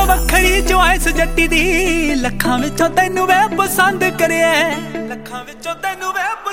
ਵੱਖਰੀ ਚੁਆਇਸ ਜੱਟੀ ਦੀ ਲੱਖਾਂ ਵਿੱਚੋਂ ਤੈਨੂੰ ਵੇ ਪਸੰਦ ਕਰਿਆ ਲੱਖਾਂ ਵਿੱਚੋਂ ਤੈਨੂੰ ਵੇ